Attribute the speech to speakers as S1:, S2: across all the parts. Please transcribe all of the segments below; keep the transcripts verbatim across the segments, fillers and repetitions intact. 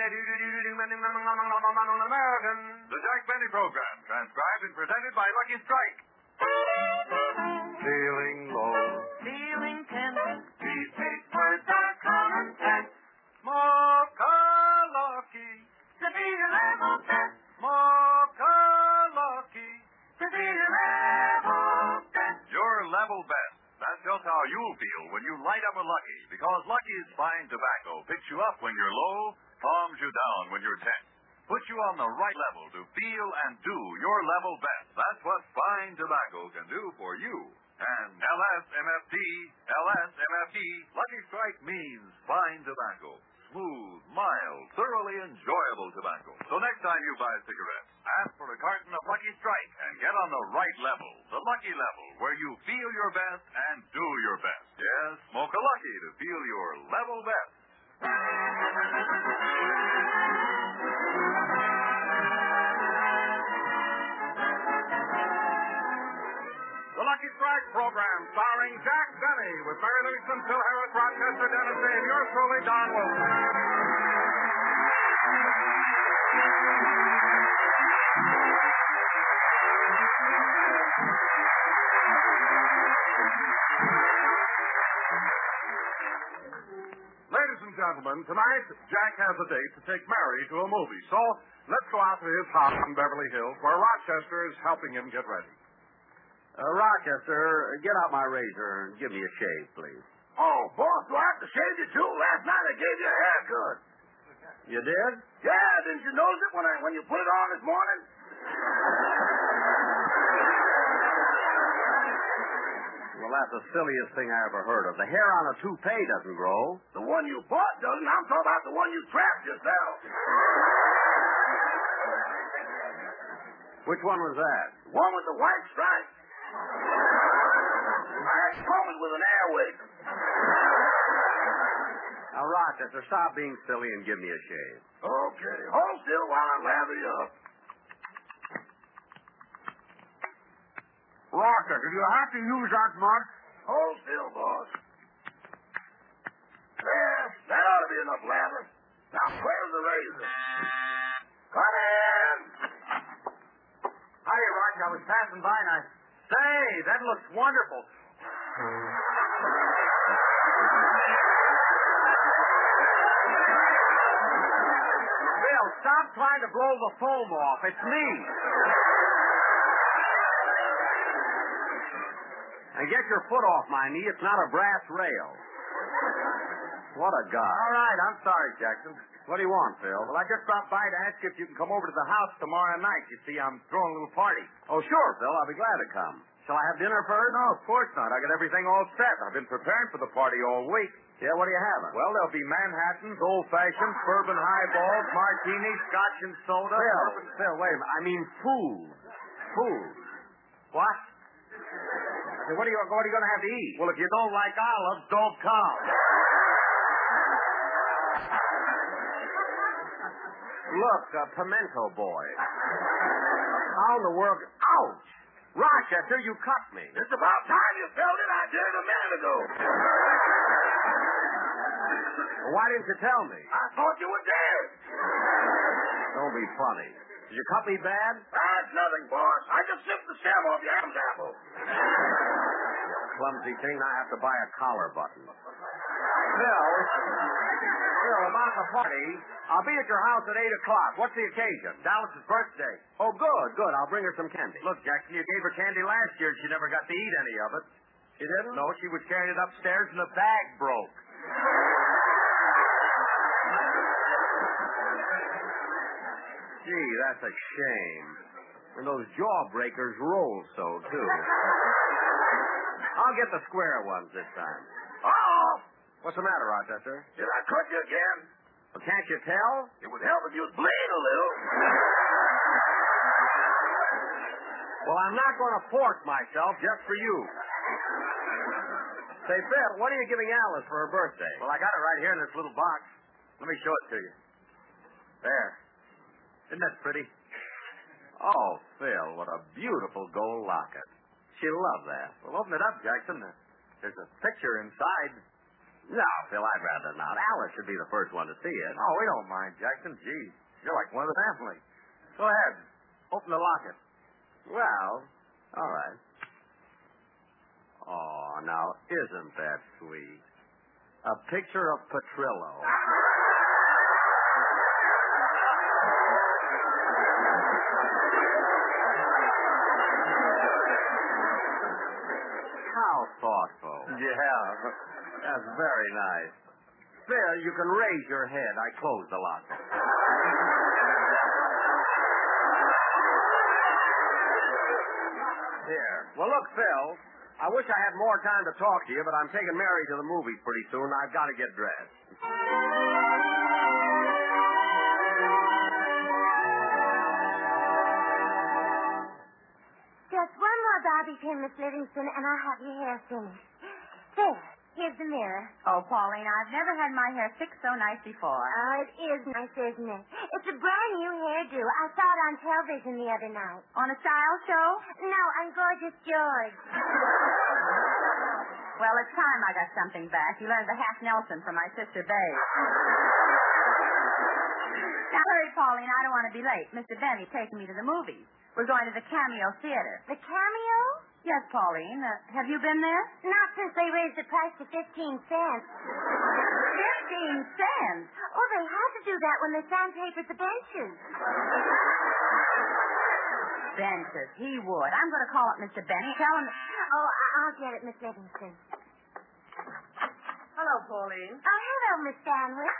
S1: The Jack Benny Program, transcribed and presented by Lucky Strike.
S2: Feeling low.
S3: Feeling tender.
S2: These eight words are common sense.
S1: Mocha Lucky.
S3: To be the level best.
S1: Mocha Lucky.
S3: To be the level best.
S1: Your level best. That's just how you'll feel when you light up a Lucky, because Lucky's fine tobacco picks you up when you're low, calms you down when you're tense, puts you on the right level to feel and do your level best. That's what fine tobacco can do for you. And L S M F T, L S M F T, Lucky Strike means fine tobacco. Smooth, mild, thoroughly enjoyable tobacco. So next time you buy cigarettes, ask for a carton of Lucky Strike and get on the right level, the Lucky level, where you feel your best and do your best. Yes, smoke a Lucky to feel your level best. The Lucky Strike program, starring Jack Benny, with Mary Livingston, Phil Harris, Rochester, Dennis Day, and yours truly, Don Wilson. Ladies and gentlemen, tonight Jack has a date to take Mary to a movie. So let's go out to his house in Beverly Hills, where Rochester is helping him get ready.
S4: Uh, Rochester, get out my razor and give me a shave, please.
S5: Oh, boss, do I have to shave you too? Last night I gave you a haircut.
S4: You did?
S5: Yeah, didn't you notice it when I when you put it on this morning?
S4: Well, that's the silliest thing I ever heard of. The hair on a toupee doesn't grow.
S5: The one you bought doesn't. I'm talking about the one you trapped yourself.
S4: Which one was that?
S5: The one with the white stripes. I had to comb it with an air wig.
S4: Now, Rochester, stop being silly and give me a shave.
S5: Okay, hold still while I lather you up.
S1: Rochester, do you have to use that much?
S5: Hold still, boss. There, that ought to be enough lather. Now, where's the razor? Come in.
S4: Hiya, Roch. I was passing by and I... Say, that looks wonderful. Bill, stop trying to blow the foam off. It's me. And get your foot off my knee. It's not a brass rail. What a guy.
S6: All right, I'm sorry, Jackson.
S4: What do you want, Phil?
S6: Well, I just stopped by to ask you if you can come over to the house tomorrow night. You see, I'm throwing a little party.
S4: Oh, sure, Phil. I'll be glad to come. Shall I have dinner first?
S6: No, of course not. I got everything all set. I've been preparing for the party all week.
S4: Yeah, what are you having?
S6: Well, there'll be Manhattans, old-fashions, bourbon highballs, martinis, scotch and soda.
S4: Phil,
S6: bourbon...
S4: Phil, wait a minute. I mean food. Food.
S6: What?
S4: I said, what are you, what are you going to have to eat?
S6: Well, if you don't like olives, don't come.
S4: Look, a pimento boy. How in the world... Ouch! Rochester, you cut me.
S5: It's about time you felt it. I did it a minute ago.
S4: Well, why didn't you tell me?
S5: I thought you were dead.
S4: Don't be funny. Did you cut me bad?
S5: That's nothing, boss. I just sipped the stem off your Adam's apple.
S4: Clumsy thing, I have to buy a collar button.
S6: Phil, Phil, about the party, I'll be at your house at eight o'clock. What's the occasion? Dallas's birthday.
S4: Oh, good, good. I'll bring her some candy.
S6: Look, Jackson, you gave her candy last year and she never got to eat any of it.
S4: She didn't?
S6: No, she was carrying it upstairs and the bag broke.
S4: Gee, that's a shame. And those jawbreakers roll so, too. I'll get the square ones this time.
S5: Oh!
S4: What's the matter, Rochester?
S5: Did I cut you again?
S4: Well, can't you tell?
S5: It would help if you'd bleed a little.
S4: Well, I'm not going to force myself just for you. Say, Phil, what are you giving Alice for her birthday?
S6: Well, I got it right here in this little box. Let me show it to you. There. Isn't that pretty?
S4: Oh, Phil, what a beautiful gold locket. She'll love that.
S6: Well, open it up, Jackson. There's a picture inside.
S4: No, Phil, I'd rather not. Alice should be the first one to see it.
S6: Oh, we don't mind, Jackson. Gee, you're like one of the family. Go ahead. Open the locket.
S4: Well, all right. Oh, now, isn't that sweet? A picture of Petrillo. How thoughtful.
S6: Yeah.
S4: That's very nice. Phil, you can raise your head. I closed the locker. Here. Well, look, Phil, I wish I had more time to talk to you, but I'm taking Mary to the movies pretty soon. I've got to get dressed.
S7: Just one more bobby pin, Miss Livingston, and I'll have your hair finished. There, here's the mirror.
S3: Oh, Pauline, I've never had my hair fixed so nice before.
S7: Oh, it is nice, isn't it? It's a brand new hairdo. I saw it on television the other night.
S3: On a style show?
S7: No, on Gorgeous George.
S3: Well, it's time I got something back. You learned the half Nelson from my sister Babe. Now, hurry, Pauline. I don't want to be late. Mister Benny's taking me to the movies. We're going to the Cameo Theater.
S7: The Cameo?
S3: Yes, Pauline. Uh, have you been there?
S7: Not since they raised the price to fifteen cents.
S3: Fifteen cents?
S7: Oh, they had to do that when they sandpapered the benches.
S3: Benches. He would. I'm going to call up Mister Benny. Tell him...
S7: Oh, I- I'll get it, Miss Livingston.
S3: Hello, Pauline.
S7: Oh, hello, Miss Stanley.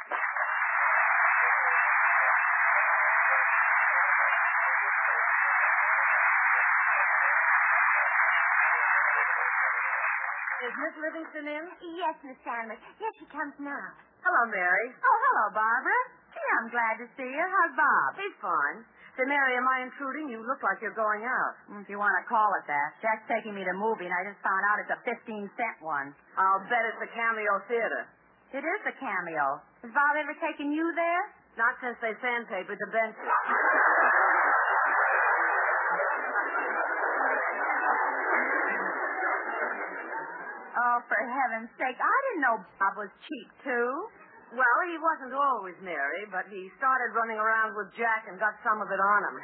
S3: Is Miss Livingston in?
S7: Yes, Miss Stanley. Yes, she comes now.
S3: Hello, Mary. Oh, hello, Barbara. Gee, I'm glad to see you. How's Bob?
S8: He's fine. Say, Mary, am I intruding? You look like you're going out.
S3: If you want to call it that. Jack's taking me to a movie, and I just found out it's a fifteen-cent one.
S8: I'll bet it's the Cameo Theater.
S3: It is the Cameo. Has Bob ever taken you there?
S8: Not since they sandpapered the benches.
S3: Oh, for heaven's sake. I didn't know Bob was cheap, too.
S8: Well, he wasn't always, Mary, but he started running around with Jack and got some of it on him.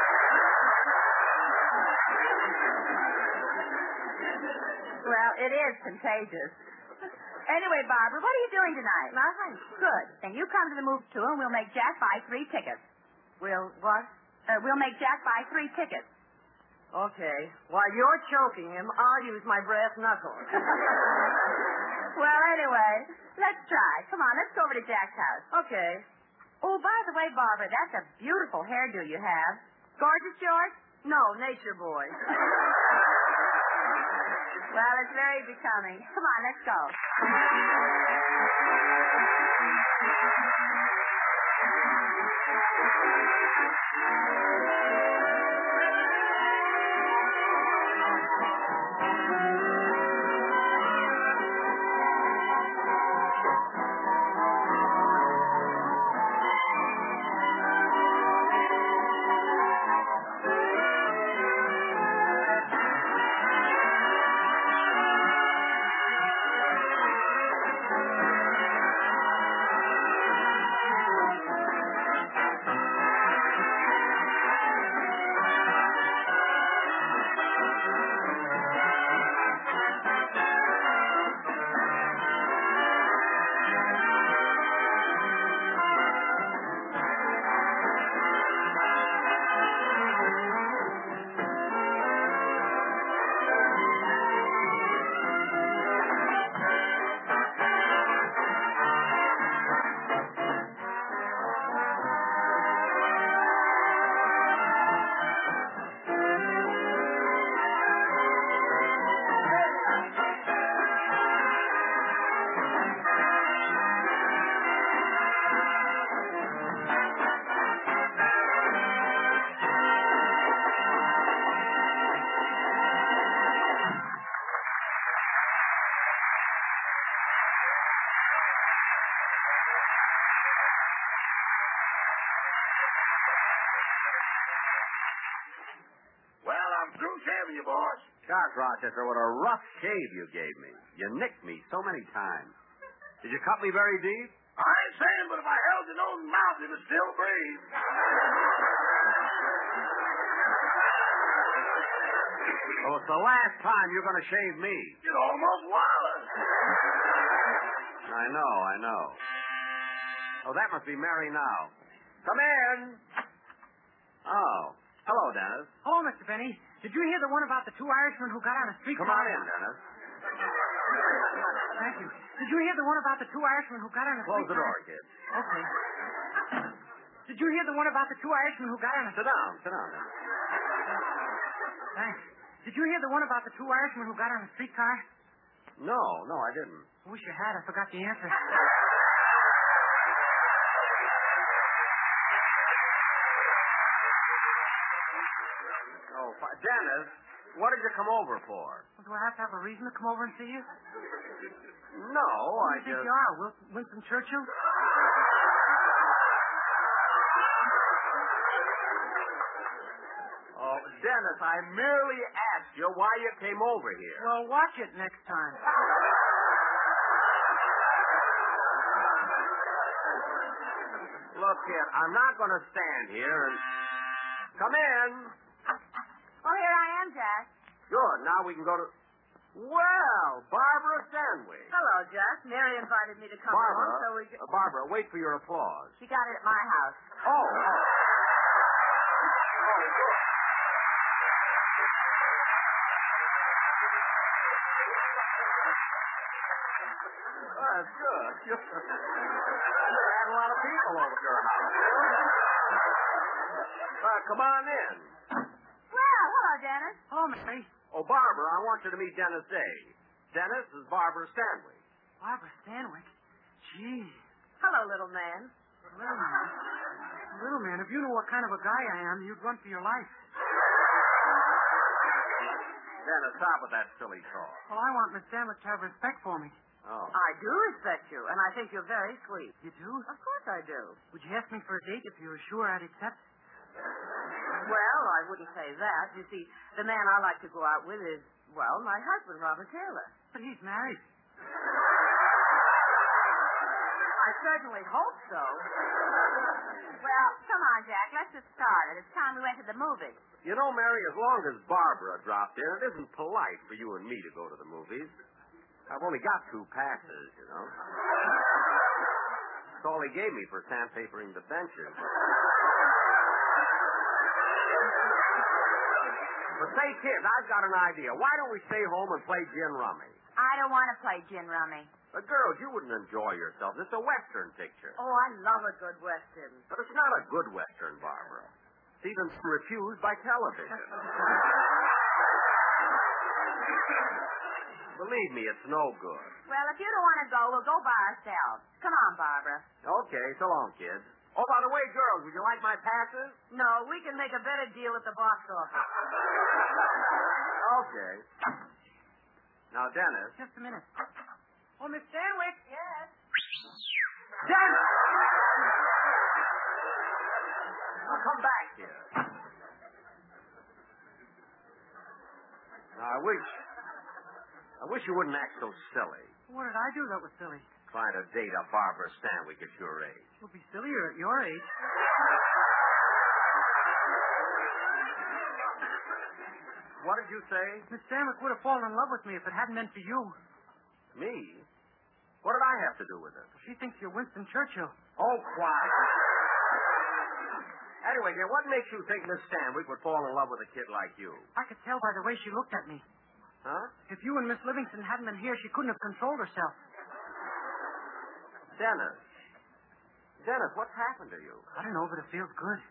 S3: Well, it is contagious. Anyway, Barbara, what are you doing tonight?
S8: Nothing.
S3: Good. Then you come to the movie tour, and we'll make Jack buy three tickets.
S8: We'll what?
S3: Uh, we'll make Jack buy three tickets.
S8: Okay. While you're choking him, I'll use my brass knuckles.
S3: Well, anyway, let's try. Come on, let's go over to Jack's house.
S8: Okay.
S3: Oh, by the way, Barbara, that's a beautiful hairdo you have. Gorgeous, George?
S8: No, Nature Boy.
S3: Well, it's very becoming. Come on, let's go.
S5: You, boss.
S4: Gosh, Rochester, what a rough shave you gave me. You nicked me so many times.
S6: Did you cut me very deep?
S5: I ain't saying, but if I held your nose and mouth, it would still breathe.
S6: Oh, it's the last time you're going to shave me.
S5: It almost was.
S6: I know, I know. Oh, that must be Mary now. Come in. Oh, hello, Dennis.
S9: Hello, Mister Benny. Did you hear the one about the two Irishmen who got on a streetcar?
S6: Come on in, Dennis.
S9: Thank you. Did you hear the one about the two Irishmen who got on a
S6: Close the
S9: streetcar?
S6: door, kid.
S9: Okay. Did you hear the one about the two Irishmen who got on a...
S6: Sit down, sit down. Dennis.
S9: Thanks. Did you hear the one about the two Irishmen who got on a streetcar?
S6: No, no, I didn't.
S9: I wish you had. I forgot the answer.
S6: Oh, fi- Dennis, what did you come over for?
S9: Well, do I have to have a reason to come over and see you?
S6: No,
S9: Who
S6: I
S9: do you think
S6: just...
S9: you are, Wil- Winston Churchill?
S6: Oh, Dennis, I merely asked you why you came over here.
S9: Well, watch it next time.
S6: Look, kid, I'm not going to stand here and... Come in.
S3: Oh, here I am, Jack.
S6: Good. Now we can go to... Well, Barbara Stanwyck.
S8: Hello, Jack. Mary invited me to come
S6: Barbara,
S8: along, so we...
S6: uh, Barbara, wait for your applause.
S3: She got it at my house.
S6: Oh, oh. Oh, that's good. You had a lot of people over at your house. Uh, come on in.
S3: Well, hello, Dennis.
S9: Hello, Mary.
S6: Oh, Barbara, I want you to meet Dennis Day. Dennis is Barbara Stanwyck.
S9: Barbara Stanwyck. Gee.
S8: Hello, little man.
S9: Little man. Little man, if you knew what kind of a guy I am, you'd run for your life.
S6: Dennis, stop with that silly talk.
S9: Well, I want Miss Stanwyck to have respect for me.
S6: Oh.
S8: I do respect you, and I think you're very sweet.
S9: You do?
S8: Of course I do.
S9: Would you ask me for a date if you were sure I'd accept?
S8: Well, I wouldn't say that. You see, the man I like to go out with is, well, my husband, Robert Taylor.
S9: But he's married.
S8: I certainly hope so.
S3: Well, come on, Jack. Let's get started. It's time we went to the movies.
S6: You know, Mary, as long as Barbara dropped in, it isn't polite for you and me to go to the movies. I've only got two passes, you know. That's all he gave me for sandpapering the benches. But say, kids, I've got an idea. Why don't we stay home and play gin rummy?
S3: I don't want to play gin rummy.
S6: But girls, you wouldn't enjoy yourself. It's a Western picture.
S8: Oh, I love a good Western.
S6: But it's not a good Western, Barbara. It's even refused by television. Believe me, it's no good.
S3: Well, if you don't want to go, we'll go by ourselves. Come on, Barbara.
S6: Okay, so long, kids. Oh, by the way, girls, would you like my passes?
S8: No, we can make a better deal at the box office.
S6: Okay. Now, Dennis.
S9: Just a minute. Oh, Miss Stanwyck.
S3: Yes.
S9: Dennis!
S6: Now, come back here. Now, I wish... I wish you wouldn't act so silly.
S9: What did I do that was silly?
S6: Trying to date a Barbara Stanwyck at your age.
S9: It would be sillier at your age.
S6: What did you say?
S9: Miss Stanwyck would have fallen in love with me if it hadn't been for you.
S6: Me? What did I have to do with it?
S9: She thinks you're Winston Churchill.
S6: Oh, quiet. Anyway, dear, what makes you think Miss Stanwyck would fall in love with a kid like you?
S9: I could tell by the way she looked at me.
S6: Huh?
S9: If you and Miss Livingston hadn't been here, she couldn't have controlled herself.
S6: Dennis. Dennis, what's happened to you?
S9: I don't know, but it feels good.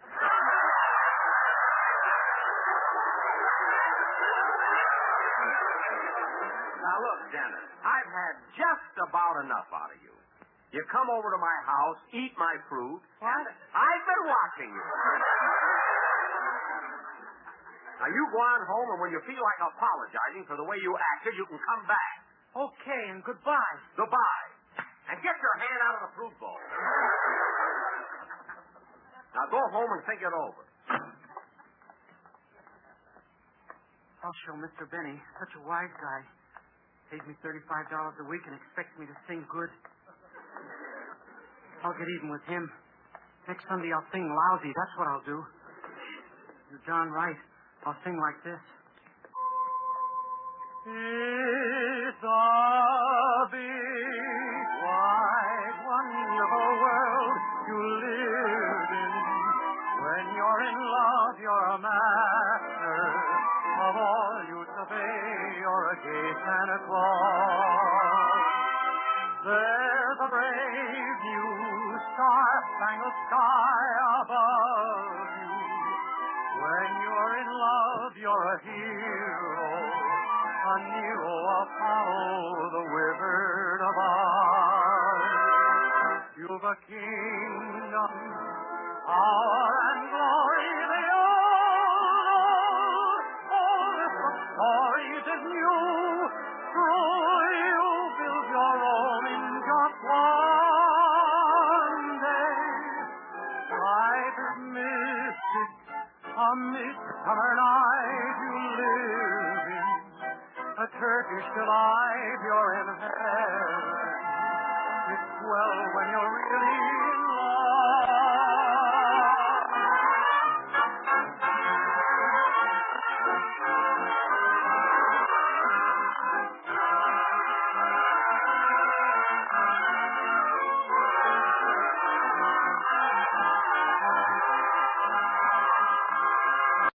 S6: Now, look, Dennis, I've had just about enough out of you. You come over to my house, eat my fruit.
S9: What?
S6: I've been watching you. Now, you go on home, and when you feel like apologizing for the way you acted, you can come back.
S9: Okay, and goodbye.
S6: Goodbye. And get your hand out of the fruit bowl. Now, go home and think it over.
S9: I'll show Mister Benny, such a wise guy. Pays me thirty-five dollars a week and expects me to sing good. I'll get even with him. Next Sunday I'll sing lousy. That's what I'll do. You're darn right. I'll sing like this. It's a big, wide, wonderful world you live in. When you're in love, you're a master of all you obey. You're a gay Santa Claus. There's a brave new star-spangled sky above you. When you're in love, you're a hero, a Nero, Apollo, the Wizard of Oz. You've a kingdom, power and glory, they all know. This the stories is new. True, you build your own in just one day. Life is mystic, a midsummer night you live in. A Turkish delight, you're in heaven. It's swell when you're really